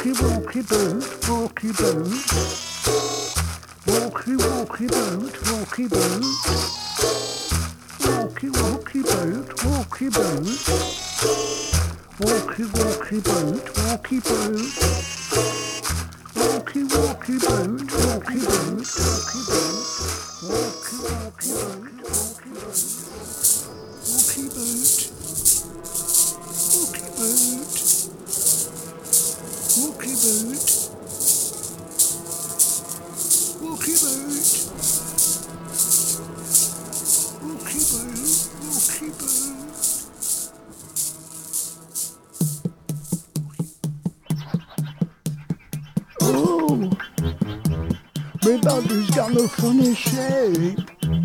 Walkie, walkie boat, walkie boat. Walkie, walkie boat, walkie boat. Walkie, walkie boat, walkie boat. Walkie, walkie boat, walkie boat. Walkie, walkie boat, walkie boat, walkie boat. Walkie, walkie boat, walkie boat. Walkie boat. Walkie boat. Walkie boat. Walkie boat. Walkie boat. Walkie boat. Oh, my body's got a funny shape.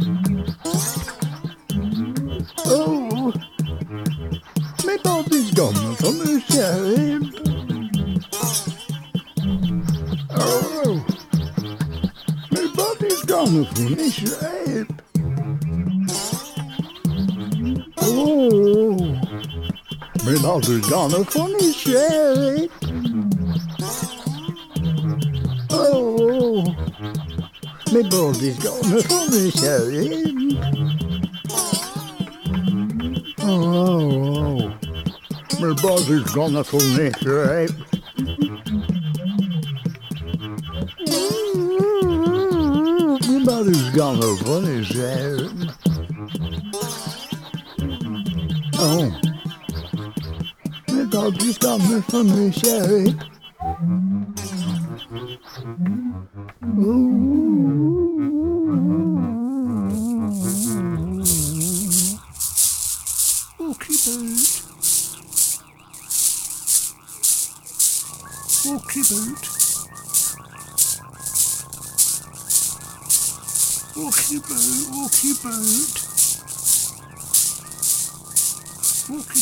Oh, my body's got a funny shape. Oh, my body's got a funny shape. Oh, my body's got a funny shape. Oh, my body's got a funny shape. Oh, my body's got a funny shape. My body's got a funny shape. Oh, my body's got a funny shape. Walkie boat. Walkie boat. Walkie boat. Walkie boat. Walkie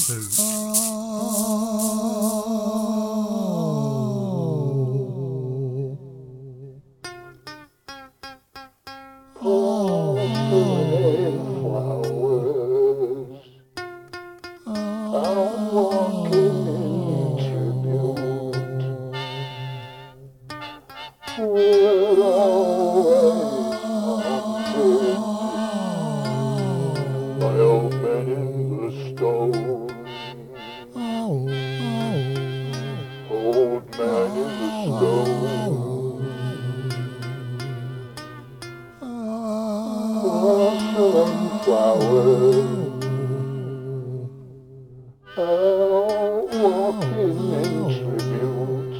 Flowers, I'm walking in tribute. We're always haunted by old men in the stone. Old man in the stone. Porcelain flowers, out walking in tribute.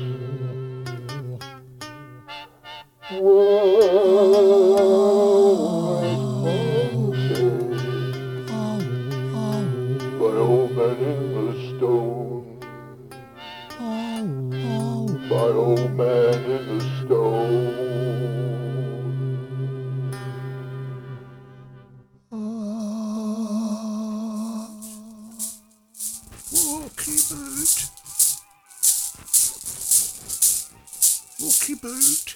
We're always haunted by old men in the stone. By old man in the stone. Walkie boat. Walkie boat.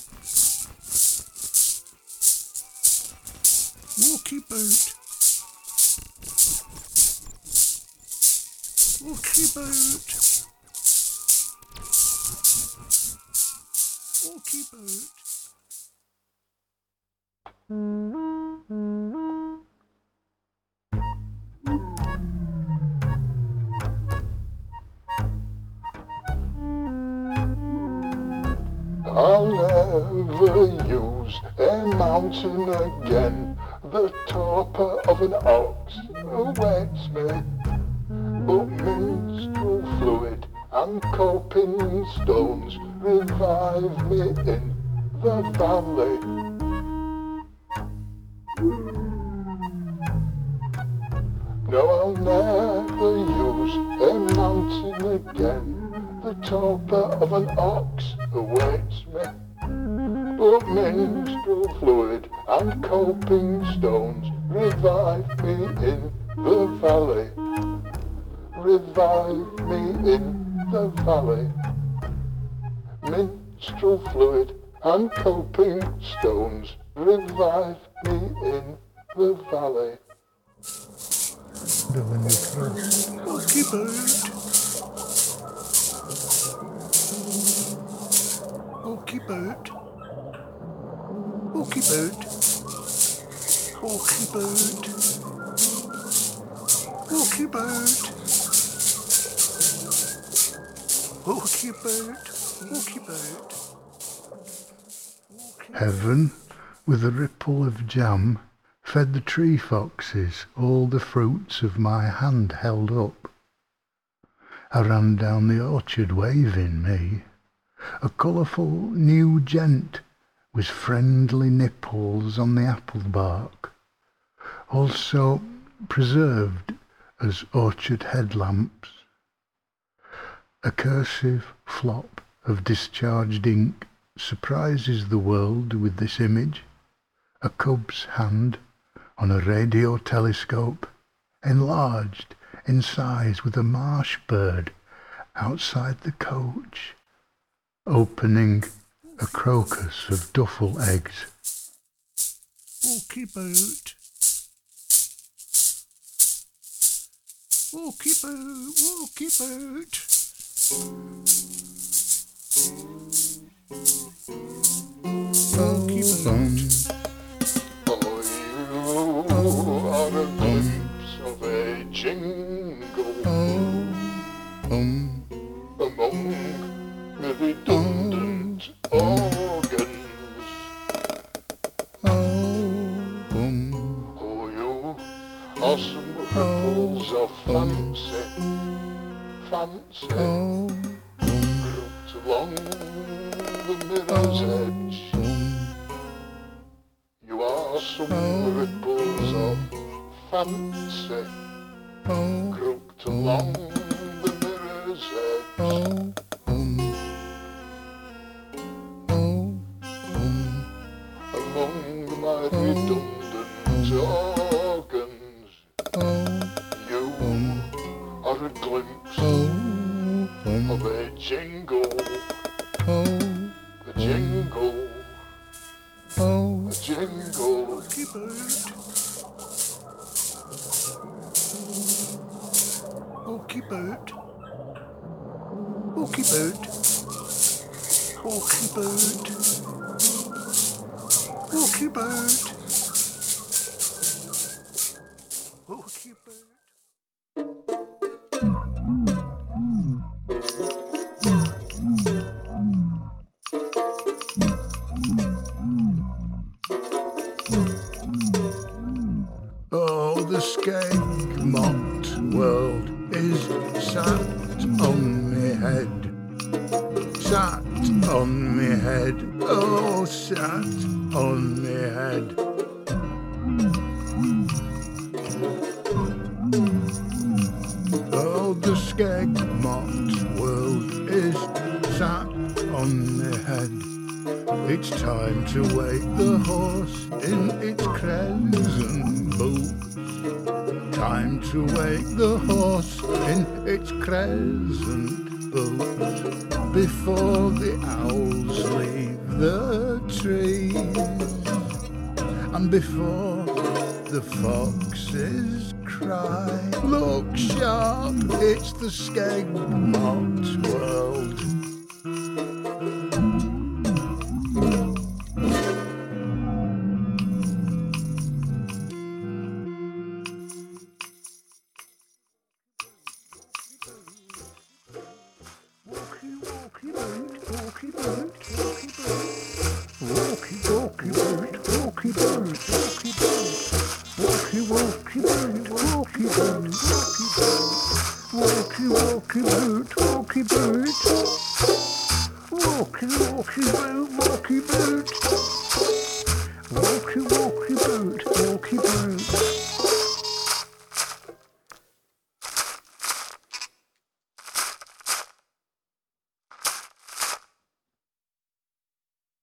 Walkie boat. Walkie boat. Walkie boat. I'll never use a mountain again. The topper of an ox awaits me, but minstrel fluid and coping stones revive me in the valley. No, I'll never use a mountain again. The topper of an ox awaits me, but minstrel fluid and coping stones revive me in the valley. Revive me in the valley. Minstrel fluid and coping stones revive me in the valley. Doing the thrust. Walkie boat. walkie boot, walkie boot, walkie boot, walkie boot, walkie boot, walkie boot. Heaven, with a ripple of jam, fed the tree foxes all the fruits of my hand held up. I ran down the orchard waving me. A colourful new gent with friendly nipples on the apple bark, also preserved as orchard headlamps. A cursive flop of discharged ink surprises the world with this image. A cub's hand on a radio telescope, enlarged in size with a marsh bird outside the coach, opening a crocus of duffel eggs. Walkie boot, walkie boot, walkie boot. Walkie boot. Oh, are a glimpse of a jingle among the redundant organs. Oh, you are some ripples of fancy, grouped along the mirror's edge. You are some ripples of fancy, grouped along the mirror's edge. Among my redundant organs, you are a glimpse of a jingle, a jingle, a jingle. Walkie boot, walkie boot, walkie boot, walkie boot, walkie boot, walkie boot. Oh, the skeg-mocked world is sat on me head, sat on me head, oh, sat on me head. Oh, the skeg-mocked world is sat on me head. It's time to wake the horse in its crescent boots. Time to wake the horse in its crescent boots before the owls leave the trees and before the foxes cry. Look sharp, it's the skeg-mocked world. Walkie, walkie boot, walkie boot, walkie boot. Walkie, walkie boot, walkie boot, walkie boot. Walkie, walkie boot, walkie boot, walkie boot. Walkie, walkie boot, walkie boot. Walkie, walkie boot, walkie boot. Walkie, walkie boot, walkie boot.